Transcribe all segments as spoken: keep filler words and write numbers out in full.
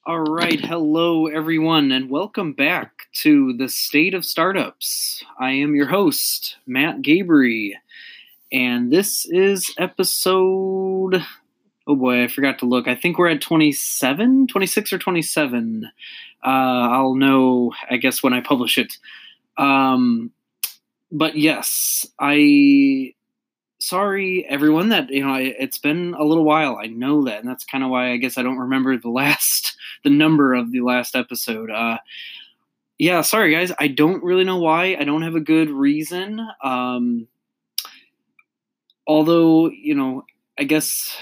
All right. Hello, everyone, and welcome back to the State of Startups. I am your host, Matt Gabry, and this is episode. Oh boy, I forgot to look. I think we're at twenty-seven, twenty-six, or twenty-seven. Uh, I'll know, I guess, when I publish it. Um, but yes, I. Sorry, everyone, that, you know, it, it's been a little while. I know that, and that's kind of why I guess I don't remember the last, the number of the last episode. Uh, yeah, sorry, guys. I don't really know why. I don't have a good reason. Um, although, you know, I guess,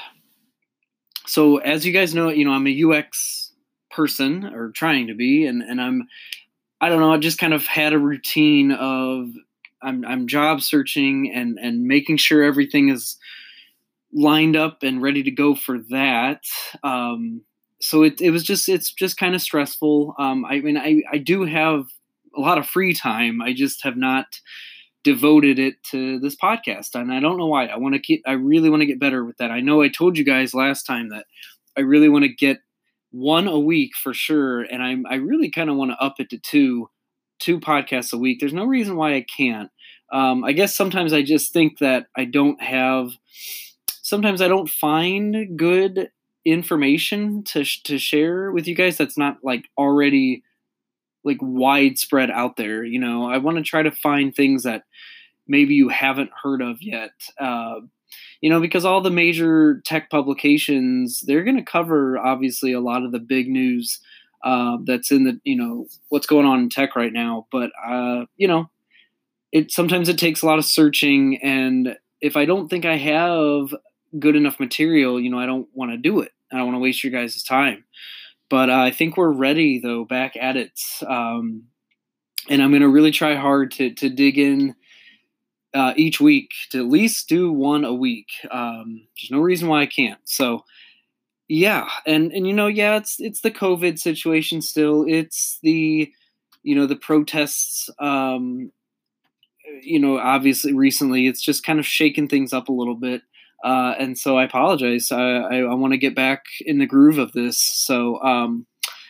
so as you guys know, you know, I'm a U X person, or trying to be, and, and I'm, I don't know, I just kind of had a routine of, I'm, I'm job searching and, and making sure everything is lined up and ready to go for that. Um, so it, it was just, it's just kind of stressful. Um, I mean, I, I do have a lot of free time. I just have not devoted it to this podcast, and I don't know why. I want to keep, I really want to get better with that. I know I told you guys last time that I really want to get one a week for sure. And I'm, I really kind of want to up it to two, two podcasts a week. There's no reason why I can't. Um, I guess sometimes I just think that I don't have, sometimes I don't find good information to to share with you guys that's not like already like widespread out there. You know, I want to try to find things that maybe you haven't heard of yet. Uh, you know, because all the major tech publications, they're going to cover obviously a lot of the big news uh, that's in the, you know, what's going on in tech right now. But uh, you know, it sometimes it takes a lot of searching, and if I don't think I have good enough material, you know, I don't want to do it. I don't want to waste your guys' time. But uh, I think we're ready, though, back at it. Um, and I'm going to really try hard to to dig in uh, each week, to at least do one a week. Um, there's no reason why I can't. So, yeah. And, and you know, yeah, it's it's the COVID situation still. It's the, you know, the protests, um, you know, obviously recently it's just kind of shaken things up a little bit. Uh, and so I apologize. I, I, I want to get back in the groove of this. So, um,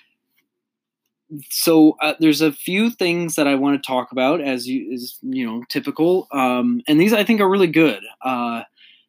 so uh, there's a few things that I want to talk about, as you, is you know, typical. Um, and these I think are really good. Uh,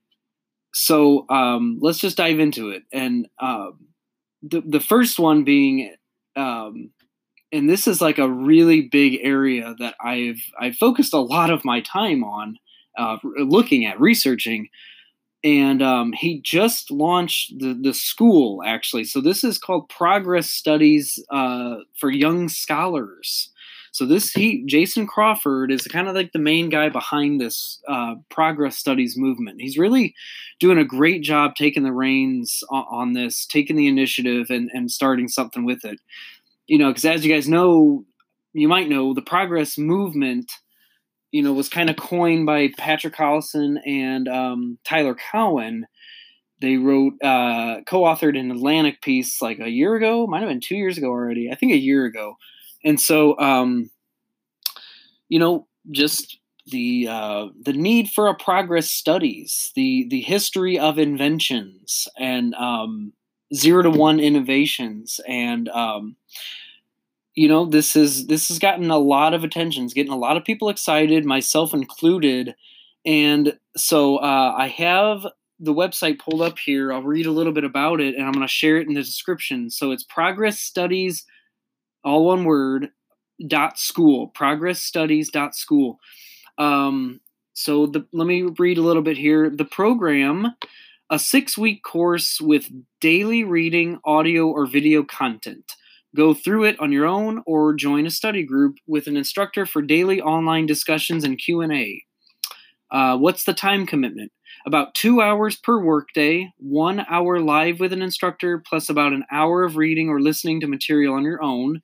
so um, let's just dive into it. And um, the the first one being, um, and this is like a really big area that I've I've focused a lot of my time on, uh, looking at, researching. And um, he just launched the, the school, actually. So this is called Progress Studies uh, for Young Scholars. So this, he, Jason Crawford, is kind of like the main guy behind this uh, Progress Studies movement. He's really doing a great job taking the reins on, on this, taking the initiative, and, and starting something with it. You know, because as you guys know, you might know, the Progress movement, you know, was kind of coined by Patrick Collison and um, Tyler Cowen. They wrote, uh, co-authored an Atlantic piece like a year ago, might have been two years ago already. I think a year ago. And so, um, you know, just the uh, the need for a progress studies, the the history of inventions, and um, zero to one innovations, and um, you know, this is this has gotten a lot of attention. It's getting a lot of people excited, myself included. And so uh, I have the website pulled up here. I'll read a little bit about it, and I'm going to share it in the description. So it's Progress Studies, all one word, dot school. Progress Studies dot school. Um, so the, let me read a little bit here. The program, a six-week course with daily reading, audio, or video content. Go through it on your own or join a study group with an instructor for daily online discussions and Q and A. Uh, what's the time commitment? About two hours per workday, one hour live with an instructor, plus about an hour of reading or listening to material on your own.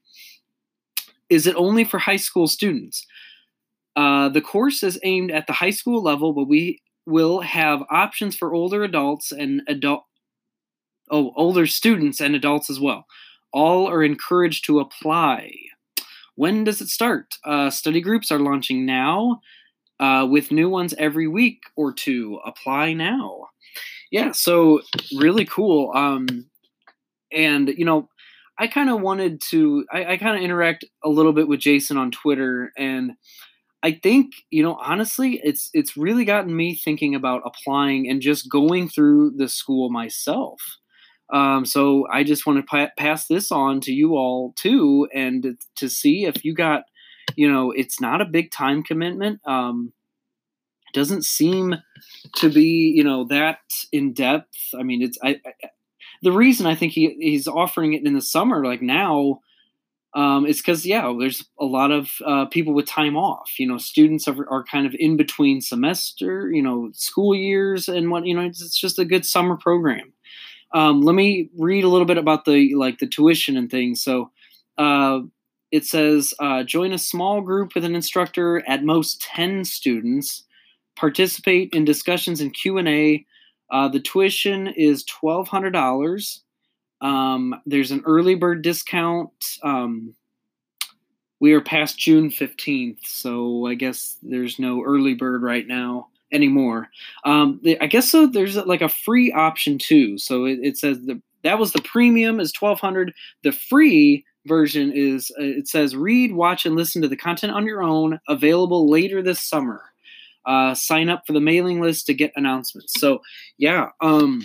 Is it only for high school students? Uh, the course is aimed at the high school level, but we will have options for older adults and adult, oh, older students and adults as well. All are encouraged to apply. When does it start? Uh, study groups are launching now, uh, with new ones every week or two. Apply now. Yeah, so really cool. Um, and, you know, I kind of wanted to, I, I kind of interact a little bit with Jason on Twitter, and I think, you know, honestly, it's it's really gotten me thinking about applying and just going through the school myself. Um, so I just want to pa- pass this on to you all too, and to see if you got, you know, it's not a big time commitment. Um, it doesn't seem to be, you know, that in depth. I mean, it's I, I the reason I think he he's offering it in the summer, like now, um, it's because yeah, there's a lot of uh, people with time off. You know, students are, are kind of in between semester, you know, school years, and what you know, it's, it's just a good summer program. Um, let me read a little bit about the like the tuition and things. So uh, it says uh, join a small group with an instructor, at most ten students. Participate in discussions and Q and A. Uh, the tuition is twelve hundred dollars. Um, there's an early bird discount. Um, we are past June fifteenth, so I guess there's no early bird right now anymore. Um, the, I guess so. There's like a free option too. So it, it says the that was the premium is twelve hundred. The free version is uh, it says read, watch, and listen to the content on your own. Available later this summer. Uh, sign up for the mailing list to get announcements. So yeah, um,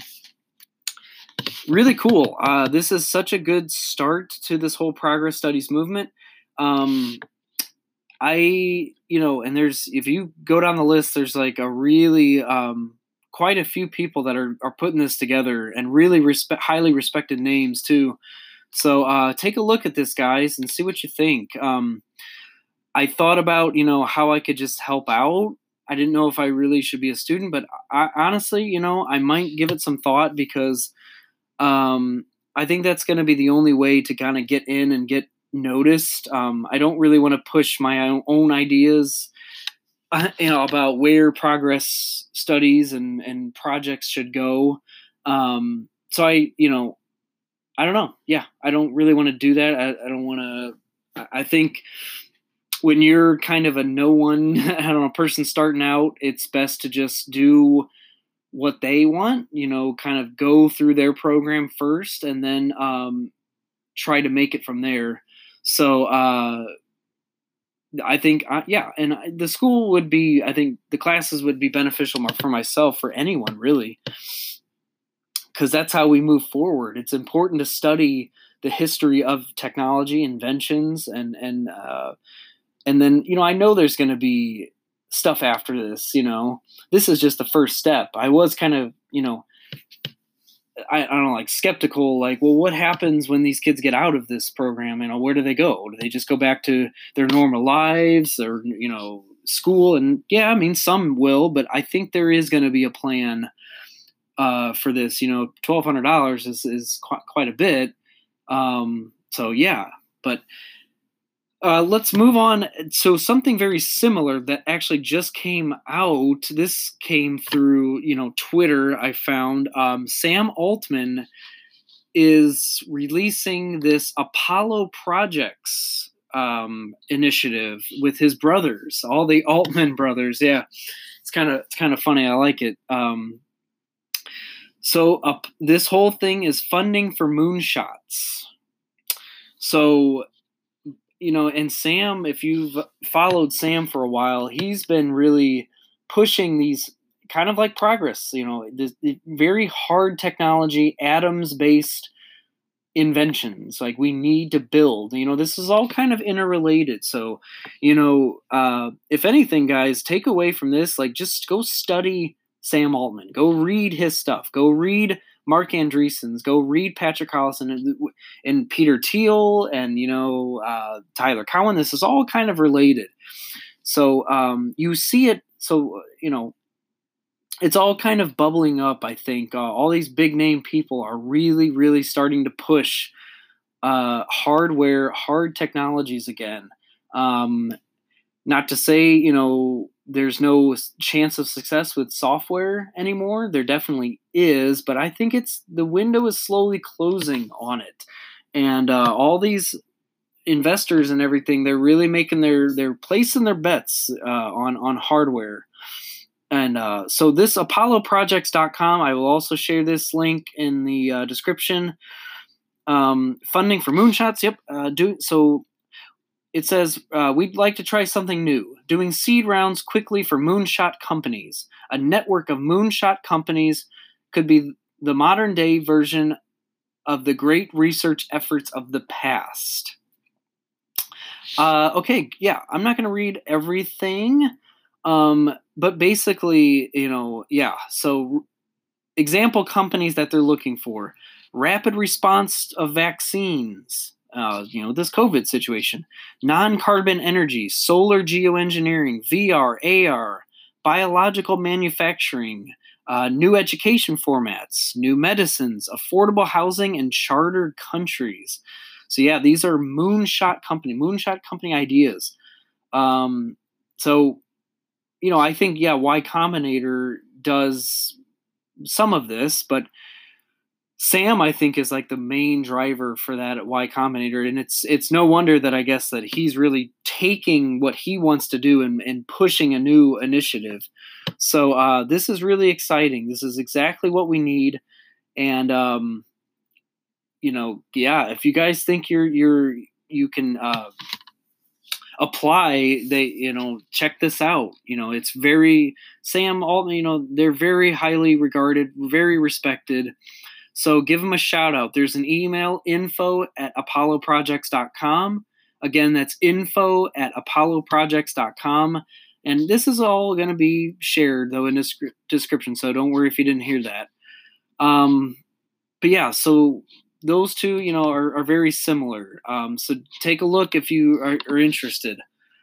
really cool. Uh, this is such a good start to this whole progress studies movement. Um, I, you know, and there's, if you go down the list, there's like a really, um, quite a few people that are, are putting this together, and really respect, highly respected names too. So, uh, take a look at this, guys, and see what you think. Um, I thought about, you know, how I could just help out. I didn't know if I really should be a student, but I, honestly, you know, I might give it some thought, because, um, I think that's going to be the only way to kind of get in and get noticed. Um, I don't really want to push my own, own ideas, uh, you know, about where progress studies and, and projects should go. Um, so I, you know, I don't know. Yeah, I don't really want to do that. I, I don't want to. I think when you're kind of a no one, I don't know, person starting out, it's best to just do what they want. You know, kind of go through their program first, and then um, try to make it from there. So uh, I think, uh, yeah, and the school would be, I think the classes would be beneficial for myself, for anyone really, because that's how we move forward. It's important to study the history of technology, inventions, and and uh, and then, you know, I know there's going to be stuff after this. You know, this is just the first step. I was kind of, you know, I, I don't know, like skeptical, like, well, what happens when these kids get out of this program? You know, where do they go? Do they just go back to their normal lives, or, you know, school? And yeah, I mean, some will, but I think there is going to be a plan uh, for this. You know, twelve hundred dollars is, is quite, quite a bit. Um, so yeah, but Uh, let's move on. So something very similar that actually just came out. This came through, you know, Twitter. I found um, Sam Altman is releasing this Apollo Projects um, initiative with his brothers, all the Altman brothers. Yeah, it's kind of it's kind of funny. I like it. Um, so uh, this whole thing is funding for moonshots. So, you know, and Sam, if you've followed Sam for a while, he's been really pushing these kind of like progress, you know, this, the very hard technology, atoms based inventions. Like, we need to build, you know, this is all kind of interrelated. So, you know, uh, if anything, guys, take away from this, like, just go study Sam Altman, go read his stuff, go read Mark Andreessen's, go read Patrick Collison and, and Peter Thiel, and, you know, uh, Tyler Cowen. This is all kind of related. So um, you see it. So, you know, it's all kind of bubbling up, I think. Uh, all these big name people are really, really starting to push uh, hardware, hard technologies again. Um, not to say, you know, there's no chance of success with software anymore. There definitely is, but I think it's the window is slowly closing on it. And uh, all these investors and everything, they're really making their, they're placing their bets uh, on, on hardware. And uh, so this apollo projects dot com, I will also share this link in the uh, description. Um, funding for moonshots. Yep. Uh, do so. It says uh, we'd like to try something new, doing seed rounds quickly for moonshot companies. A network of moonshot companies could be the modern day version of the great research efforts of the past. Uh, okay, yeah, I'm not going to read everything, um, but basically, you know, yeah. So, example companies that they're looking for: rapid response of vaccines. Uh, you know, this COVID situation, non-carbon energy, solar geoengineering, V R, A R, biological manufacturing, uh, new education formats, new medicines, affordable housing, and chartered countries. So yeah, these are moonshot company, moonshot company ideas. Um, so you know, I think yeah, Y Combinator does some of this, but Sam, I think, is like the main driver for that at Y Combinator, and it's it's no wonder that I guess that he's really taking what he wants to do and, and pushing a new initiative. So uh, this is really exciting. This is exactly what we need, and um, you know, yeah, if you guys think you're you're you can uh, apply, they you know check this out. You know, it's very Sam. All you know, they're very highly regarded, very respected. So give them a shout out. There's an email, info at apollo projects dot com. Again, that's info at apollo projects dot com. And this is all going to be shared, though, in this description. So don't worry if you didn't hear that. Um, but yeah, so those two, you know, are, are very similar. Um, so take a look if you are, are interested.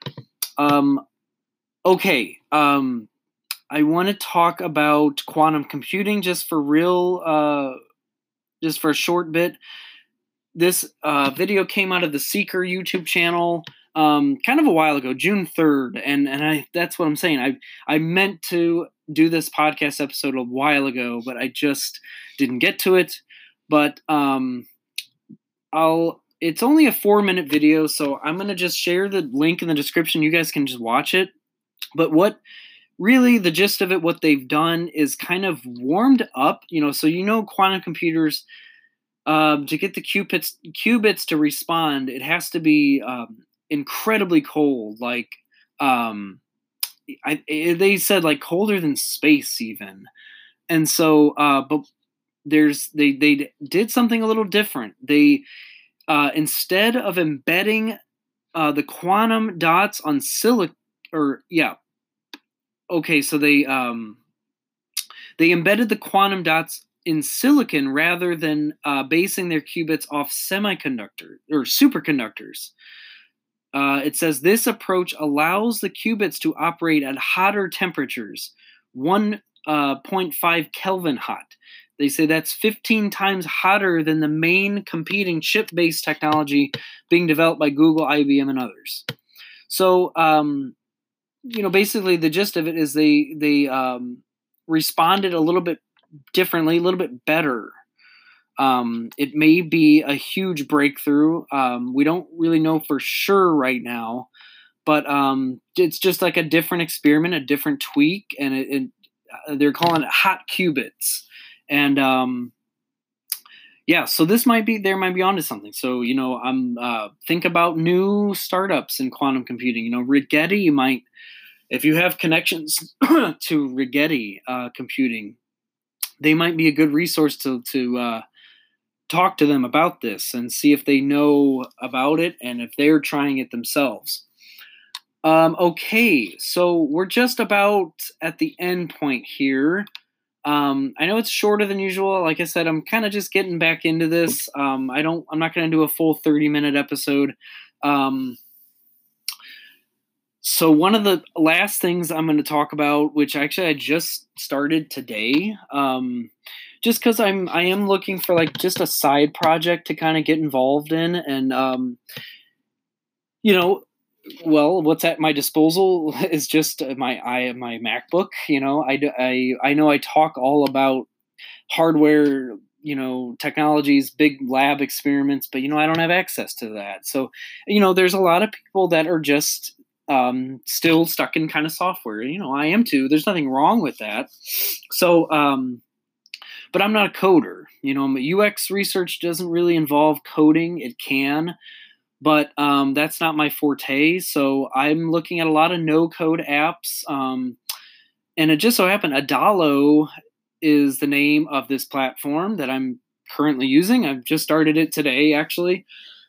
Um, okay. Um, I want to talk about quantum computing just for real uh, just for a short bit. This uh, video came out of the Seeker YouTube channel um, kind of a while ago, June third, and and I that's what I'm saying. I I meant to do this podcast episode a while ago, but I just didn't get to it. But um, I'll. It's only a four minute video, so I'm gonna just share the link in the description. You guys can just watch it. But what really the gist of it, what they've done is kind of warmed up, you know, so you know quantum computers, um, to get the qubits, qubits to respond, it has to be um, incredibly cold, like um, I, they said like colder than space even. And so, uh, but there's they they did something a little different. They uh, instead of embedding uh, the quantum dots on silicon, or yeah, okay, so they um, they embedded the quantum dots in silicon rather than uh, basing their qubits off semiconductor or superconductors. Uh, it says this approach allows the qubits to operate at hotter temperatures, one point five Kelvin hot. They say that's fifteen times hotter than the main competing chip-based technology being developed by Google, I B M, and others. So, um, you know, basically the gist of it is they they um, responded a little bit differently, a little bit better. Um, it may be a huge breakthrough. Um, we don't really know for sure right now, but um, it's just like a different experiment, a different tweak, and it, it, uh, they're calling it hot qubits. And um, yeah, so this might be there might be onto something. So you know, I'm uh, think about new startups in quantum computing. You know, Rigetti, you might, if you have connections to Rigetti uh, computing, they might be a good resource to to uh, talk to them about this and see if they know about it and if they're trying it themselves. Um, okay, so we're just about at the end point here. Um, I know it's shorter than usual. Like I said, I'm kind of just getting back into this. Um, I don't. I'm not going to do a full thirty minute episode. Um, so one of the last things I'm going to talk about, which actually I just started today, um, just because I'm I am looking for like just a side project to kind of get involved in, and um, you know. Well, what's at my disposal is just my I my MacBook. You know, I, I, I know I talk all about hardware, you know, technologies, big lab experiments, but, you know, I don't have access to that. So, you know, there's a lot of people that are just um, still stuck in kind of software. You know, I am too. There's nothing wrong with that. So, um, but I'm not a coder. You know, U X research doesn't really involve coding. It can, but um, that's not my forte. So I'm looking at a lot of no-code apps. Um, and it just so happened Adalo is the name of this platform that I'm currently using. I've just started it today, actually.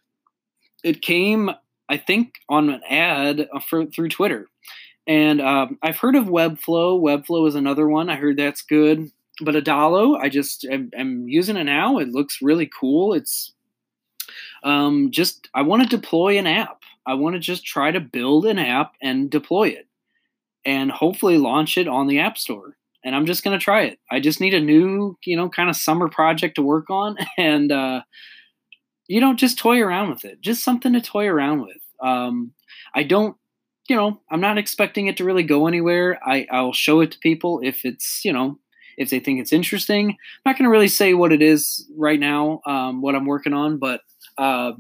It came, I think, on an ad for, through Twitter. And um, I've heard of Webflow. Webflow is another one. I heard that's good. But Adalo, I just am, am using it now. It looks really cool. It's um, just, I want to deploy an app. I want to just try to build an app and deploy it and hopefully launch it on the App Store. And I'm just going to try it. I just need a new, you know, kind of summer project to work on. And, uh, you know, just toy around with it. Just something to toy around with. Um, I don't, you know, I'm not expecting it to really go anywhere. I, I'll show it to people if it's, you know, if they think it's interesting. I'm not going to really say what it is right now, um, what I'm working on. But, uh,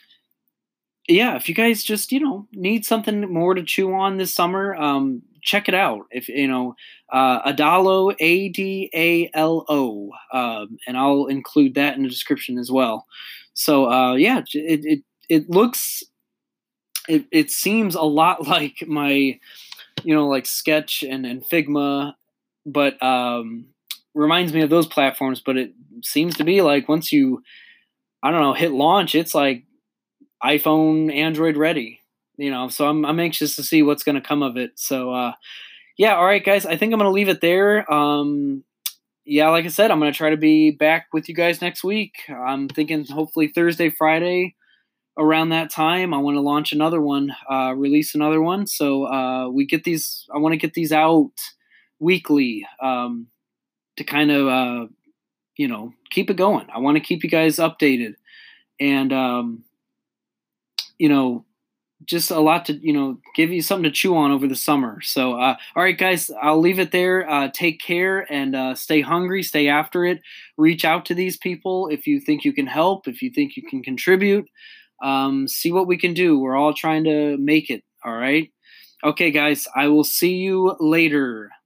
yeah, if you guys just, you know, need something more to chew on this summer, um, check it out. If, you know, uh, Adalo, A D A L O, um, and I'll include that in the description as well. So, uh, yeah, it, it, it looks, it, it seems a lot like my, you know, like Sketch and, and Figma, but um, reminds me of those platforms. But it seems to be like once you, I don't know, hit launch, it's like iPhone, Android ready, you know, so I'm, I'm anxious to see what's going to come of it. So, uh, yeah. All right, guys, I think I'm going to leave it there. Um, yeah, like I said, I'm going to try to be back with you guys next week. I'm thinking hopefully Thursday, Friday around that time. I want to launch another one, uh, release another one. So, uh, we get these, I want to get these out weekly, um, to kind of, uh, you know, keep it going. I want to keep you guys updated and, um, you know, just a lot to, you know, give you something to chew on over the summer. So, uh, all right, guys, I'll leave it there. Uh, take care and uh, stay hungry, stay after it. Reach out to these people if you think you can help, if you think you can contribute. Um, see what we can do. We're all trying to make it. All right. Okay, guys, I will see you later.